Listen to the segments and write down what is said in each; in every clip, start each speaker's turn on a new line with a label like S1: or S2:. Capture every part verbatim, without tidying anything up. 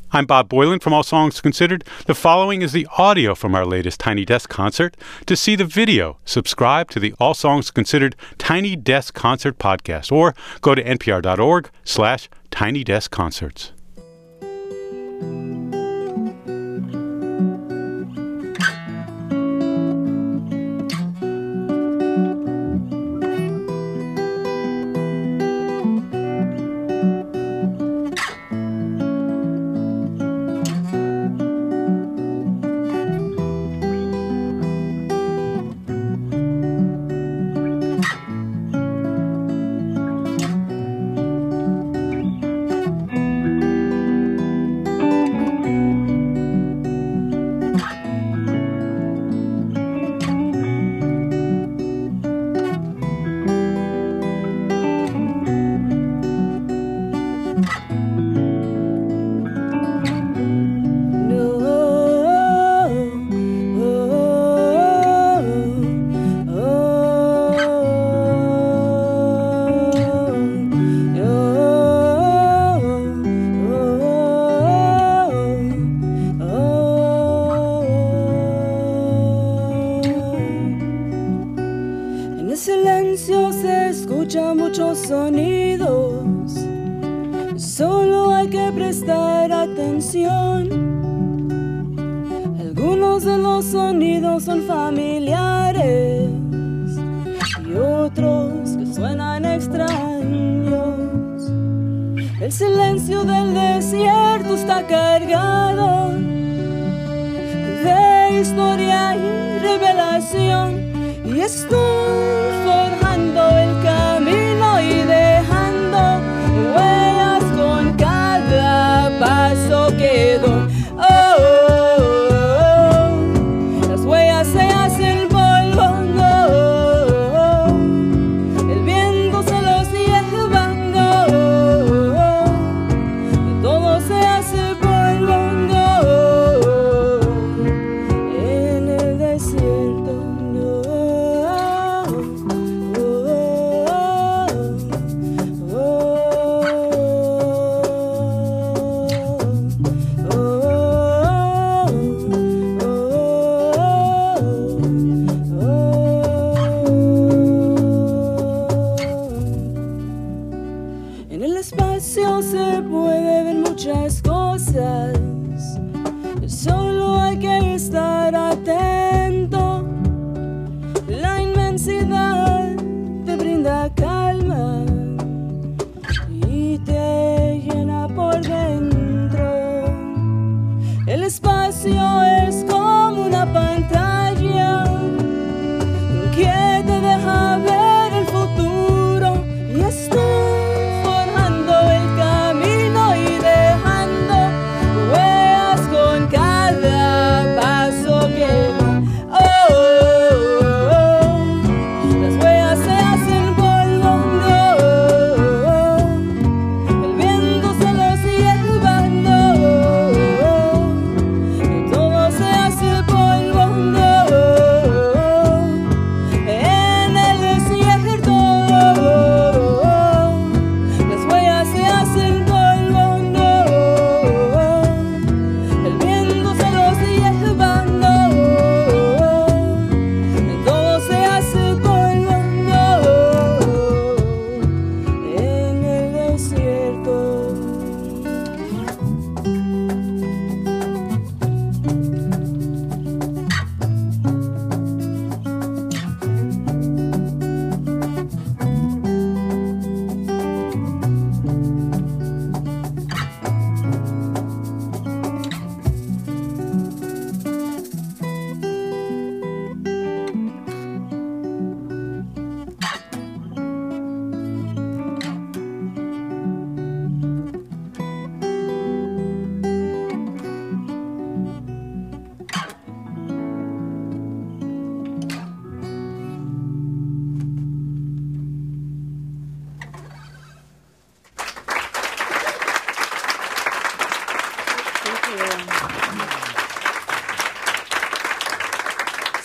S1: I'm Bob Boylan from All Songs Considered. The following is the audio from our latest Tiny Desk concert. To see the video, subscribe to the All Songs Considered Tiny Desk Concert podcast or go to npr.org slash Tiny Desk Concerts.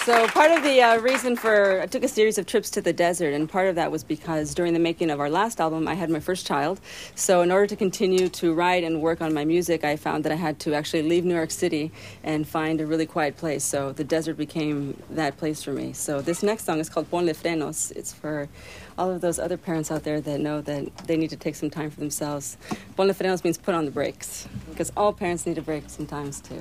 S2: So part of the uh, reason for, I took a series of trips to the desert, and part of that was because during the making of our last album, I had my first child. So in order to continue to write and work on my music, I found that I had to actually leave New York City and find a really quiet place. So the desert became that place for me. So this next song is called Ponle Frenos. It's for all of those other parents out there that know that they need to take some time for themselves. Ponle Frenos means put on the brakes, because all parents need a break sometimes too.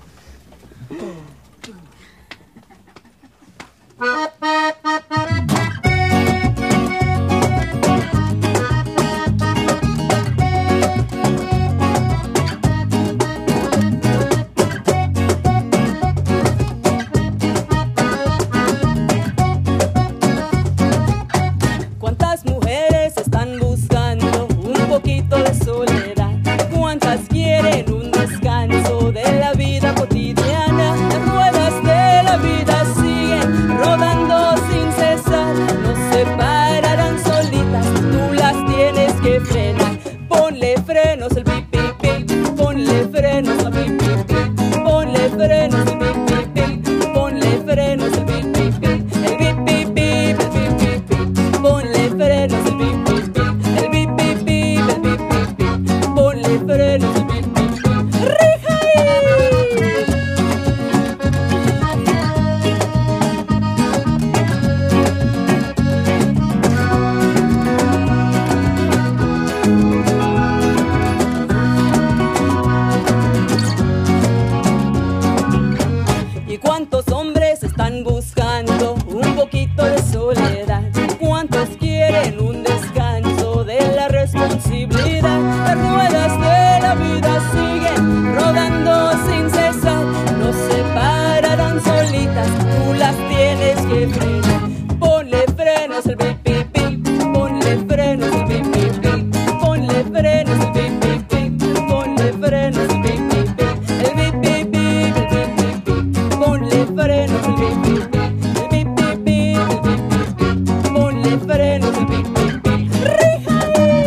S3: ¿Cuántas mujeres están buscando un poquito de soledad? ¿Cuántas quieren un descanso de la vida cotidiana? Las ruedas de la vida siguen rodando sin cesar, no se pararán solitas, tú las tienes que frenar. Ponle frenos al pip pip pip, ponle frenos al pip pip pip, ponle frenos al pip pip pip, ponle frenos al pip pip pip, el pip pip pip, el pip pip pip, ponle frenos al pip pip pip, el pip pip pip, el pip pip pip, ponle frenos al pip pip pip. ¡Rija! ¿Y cuántos hombres están buscando un poquito de soledad? ¿Cuántos quieren un descanso de la responsabilidad? Las ruedas de la vida siguen rodando sin cesar, no se pararán solitas, tú las tienes que frenar. Ponle frenos al pip pip pip, ponle frenos al pip pip pip, ponle frenos al pip pip pip, ponle frenos al pip pip pip, el pip pip pip, el pip pip pip, ponle frenos al pip pip pip, el pip pip pip, el pip pip pip, ponle frenos al pip pip pip. ¡Rija!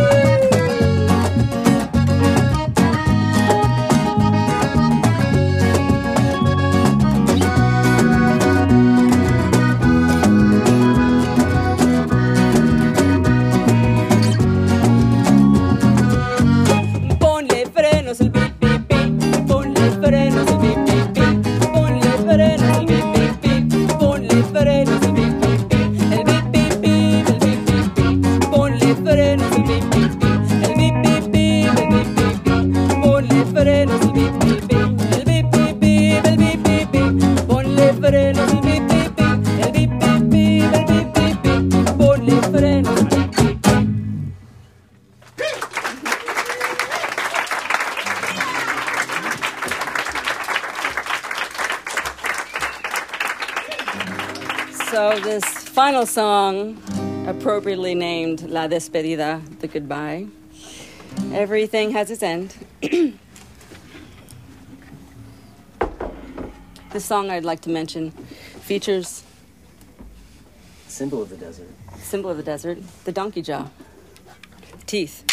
S3: Ponle frenos al pip pip pip, ponle frenos al pip pip pip, ponle frenos al pip pip pip, ponle frenos al pip pip pip, el pip pip pip, el pip pip pip, ponle frenos al pip pip pip, el pip pip pip, el pip pip pip, ponle frenos al pip pip pip, el pip pip pip, el pip pip pip, ponle frenos al pip pip pip, el pip pip pip, el pip pip pip, ponle frenos al pip pip pip.
S2: So this final song, appropriately named La Despedida, the goodbye. Everything has its end. This song I'd like to mention features
S4: Symbol of the desert.
S2: symbol of the desert, the donkey jaw, teeth.